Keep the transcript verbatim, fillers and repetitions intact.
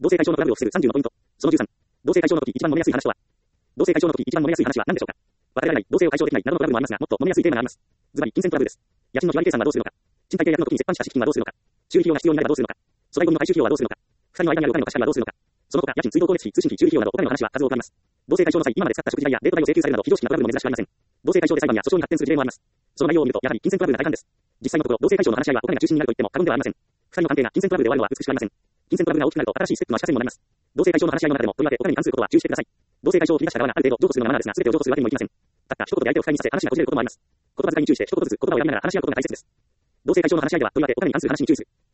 同性解消のトラブルを防ぐさんじゅうのポイント。そのじゅうさん。同性解消の時一番揉めやすい話とは。同性解消の時一番揉めやすい話は何でしょうか。別れられない、同性を解消できないなどのトラブルもありますが、もっと揉めやすいテーマがあります。ズバリ、金銭トラブルです。家賃の日割り計算はどうするのか。賃貸契約の時に折半した敷金はどうするのか。修理費用が必要になればどうするのか。粗大ゴミの回収費用はどうするのか。二人の間にあるお金の貸し借りはどうするのか。その他、家賃、水道光熱費、通信費、修理費用などお金の話は数多くあります。同性解消の際、今まで使った食事代やデート代を請求されるなど非常識なトラブルも珍しくありません。同性解消で裁判や訴訟に発展する事例もあります。その内容を見ると、やはり金銭トラブルが大半です。実際のところ、同性解消の話し合いはお金が中心になると言っても過言ではありません。二人の関係が金銭トラブルで終わるのは美しくありません。金銭トラブルが大きくなると新しいステップの足かせにもなります。同性解消の話し合いの中でも、とりわけお金に関することは注意してください。同性解消を切り出した側がある程度譲渡するのがマナーですが、全てを譲渡するわけにもいきません。たった一言で相手を不快にさせ話がこじれることもあります。言葉遣いに注意して一言ずつ言葉を選びながら話し合うことが大切です。同性解消の話し合いでは、とりわけお金に関する話に注意する。